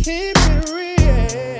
keep it real.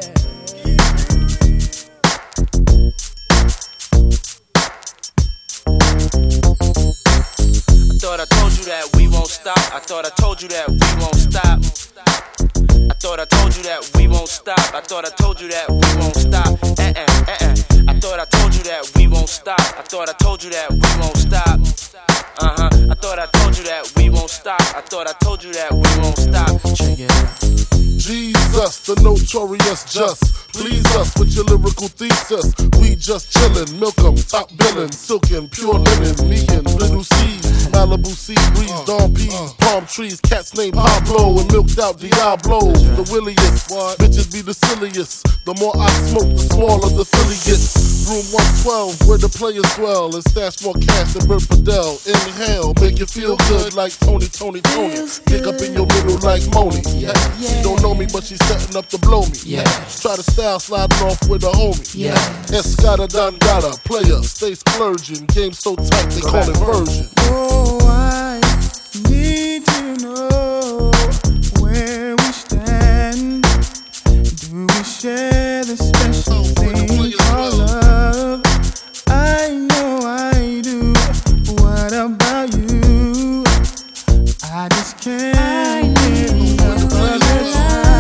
I thought I told you that we won't stop. I thought I told you that we won't stop. I thought I told you that we won't stop. I thought I told you that we won't stop. I thought I told you that we won't stop. I thought I told you that we won't stop. I thought I told you that we won't stop. I thought I told you that we won't stop. Check it out. Jesus, the notorious just. Please us with your lyrical thesis. We just chillin', milk 'em, top billin', silkin', pure linen, me and Little C, Malibu sea breeze, dawn peas, palm trees, cats named Pablo and milked out Diablo. The williest, bitches be the silliest. The more I smoke, the smaller the Philly gets. Room 112, where the players dwell, and stash more cash than Bert Fidel. Inhale, make you feel good like Tony. Pick up in your middle like Moni. She don't know me, but she's setting up to blow me. Try to style sliding off with a homie. Escada Dangada, player, stay splurging. Game so tight, they call it version. Oh, I need to know where we stand. Do we share the special thing called love? I know I do. What about you? I just can't get enough of this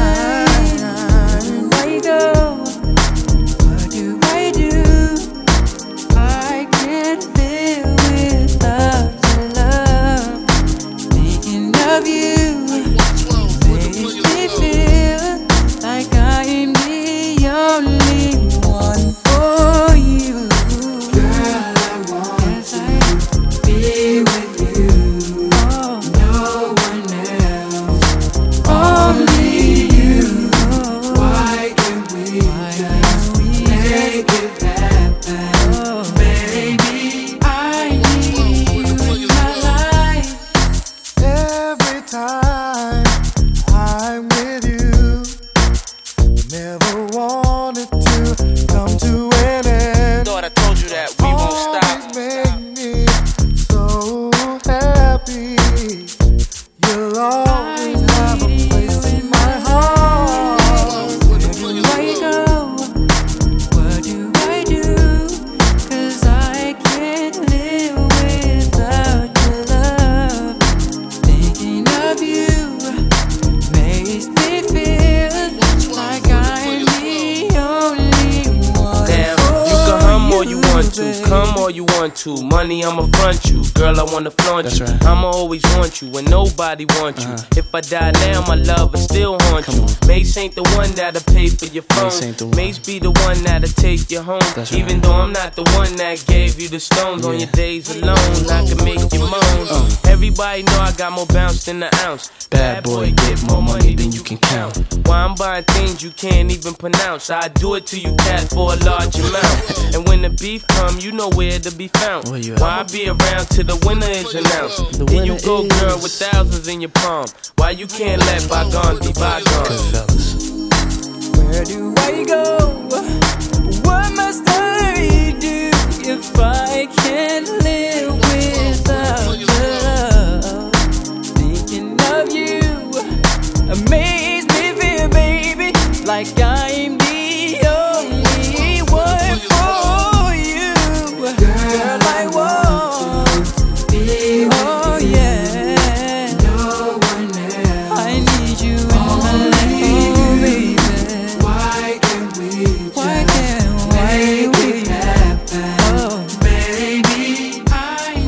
time. Where you go? What do I do? I can't live without your love. Thinking of you makes me feel like I am the only one for you. Girl, I want to be with you. No one else, only you. Why can't we just make it happen? Baby, I need you in my life. Every time I'm with you, never wanted to come to an end. Thought I told you that we won't stop. Always make me so happy. You'll always have a place in my heart. Where you go? What do I do? 'Cause I can't live without your love. Thinking of you makes me feel like I'm the only one. Damn, you can hum all you want to, come all you want to. Money, I'ma front you. Girl, I wanna flaunt you. I'ma always want you when nobody wants you. If I die now, my love will still haunt you. Mace ain't the one that'll pay for your phone. Mace be the one that'll take you home. Even though I'm not the one that gave you the stones on your days alone, I can make you moan. Everybody know I got more bounce than an ounce. Bad boy, get more money than you can count. Why I'm buying things you can't even pronounce. I do it to you, cat, for a large amount. And when the beef come, you know where to be found. Why I be around till the winner is announced? Then you go, girl, with thousands in your palm. Why you can't let bygones be bygones? Where do I go? What must I do if I can't live without love? Thinking of you amaze me, feel, baby, like I'm the only one for you. Girl, I want to be with you. Oh yeah, no one else. I need you in my life, oh, baby. Why can't we make it happen? Oh, baby, I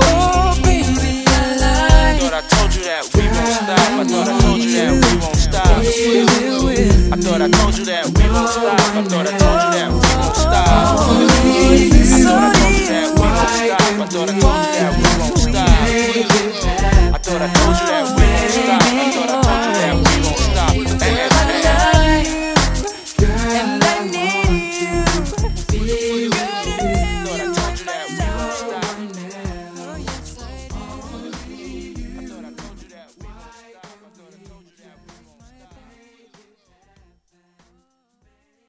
Thought I told you that we won't stop. I thought I told you that we won't stop. I thought I told you that we won't stop. I thought I told you that we won't stop. I thought I told you that we won't stop. I thought I told you that we won't stop. I thought I told you that we